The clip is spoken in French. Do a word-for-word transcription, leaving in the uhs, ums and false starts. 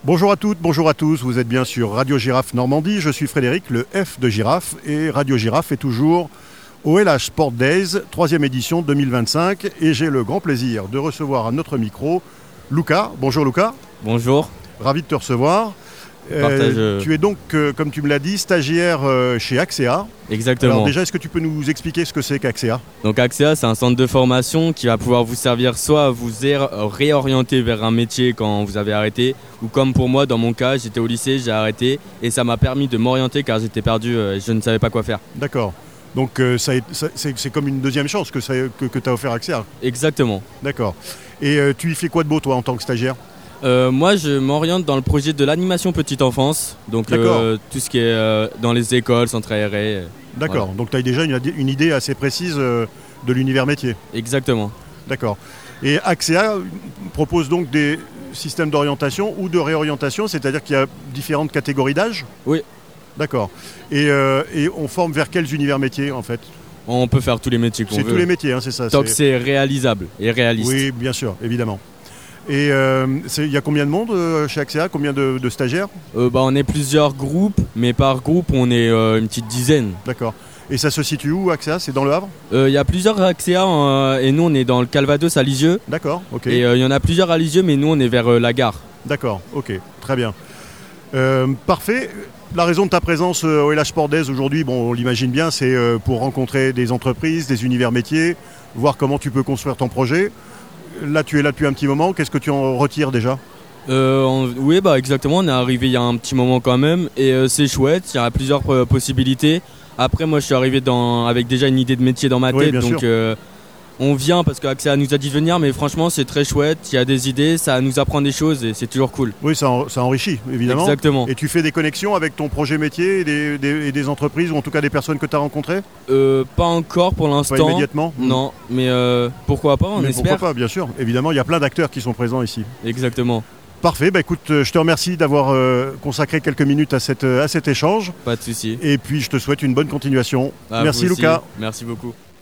Bonjour à toutes, bonjour à tous, vous êtes bien sur Radio Girafe Normandie, je suis Frédéric, le F de Girafe, et Radio Girafe est toujours au L H Sport Days, troisième édition deux mille vingt-cinq, et j'ai le grand plaisir de recevoir à notre micro Lucas. Bonjour Lucas. Bonjour. Ravi de te recevoir. Euh, tu es donc, euh, comme tu me l'as dit, stagiaire euh, chez Axéa. Exactement. Alors déjà, est-ce que tu peux nous expliquer ce que c'est qu'Axéa ? Donc Axéa, c'est un centre de formation qui va pouvoir vous servir soit à vous réorienter vers un métier quand vous avez arrêté, ou comme pour moi, dans mon cas, j'étais au lycée, j'ai arrêté, et ça m'a permis de m'orienter car j'étais perdu et je ne savais pas quoi faire. D'accord. Donc euh, ça, ça, c'est, c'est comme une deuxième chance que, que, que tu as offert Axéa. Exactement. D'accord. Et euh, tu y fais quoi de beau, toi, en tant que stagiaire ? Euh, moi, je m'oriente dans le projet de l'animation petite enfance, donc euh, tout ce qui est euh, dans les écoles, centres aérés. D'accord, voilà. Donc tu as déjà une, une idée assez précise euh, de l'univers métier. Exactement. D'accord. Et Axéa propose donc des systèmes d'orientation ou de réorientation, c'est-à-dire qu'il y a différentes catégories d'âge ? Oui. D'accord. Et, euh, et on forme vers quels univers métiers en fait ? On peut faire tous les métiers qu'on c'est veut. C'est tous les métiers, hein, c'est ça. Tant que c'est réalisable et réaliste. Oui, bien sûr, évidemment. Et il euh, y a combien de monde euh, chez Axéa ? Combien de, de stagiaires ? euh, bah, On est plusieurs groupes, mais par groupe, on est euh, une petite dizaine. D'accord. Et ça se situe où, Axéa ? C'est dans le Havre ? Il euh, y a plusieurs Axéa, euh, et nous, on est dans le Calvados à Lisieux. D'accord, ok. Et il euh, y en a plusieurs à Lisieux, mais nous, on est vers euh, la gare. D'accord, ok, très bien. Euh, parfait. La raison de ta présence euh, au L H Sport Days aujourd'hui, bon, on l'imagine bien, c'est euh, pour rencontrer des entreprises, des univers métiers, voir comment tu peux construire ton projet. Là, tu es là depuis un petit moment. Qu'est-ce que tu en retires déjà ? euh, on, Oui, bah, exactement. On est arrivé il y a un petit moment quand même. Et euh, c'est chouette. Il y a plusieurs euh, possibilités. Après, moi, je suis arrivé dans, avec déjà une idée de métier dans ma tête. Oui, donc, euh, on vient parce qu'Axéa nous a dit de venir. Mais franchement, c'est très chouette. Il y a des idées. Ça nous apprend des choses et c'est toujours cool. Oui, ça, en, ça enrichit, évidemment. Exactement. Et tu fais des connexions avec ton projet métier et des, des, et des entreprises ou en tout cas des personnes que tu as rencontrées ? euh, Pas encore pour l'instant. Pas immédiatement ? Non, mais euh, pourquoi pas, on mais espère. Pourquoi pas, bien sûr. Évidemment, il y a plein d'acteurs qui sont présents ici. Exactement. Parfait, bah écoute, je te remercie d'avoir euh, consacré quelques minutes à, cette, à cet échange. Pas de souci. Et puis je te souhaite une bonne continuation. À Merci Lucas. Merci beaucoup.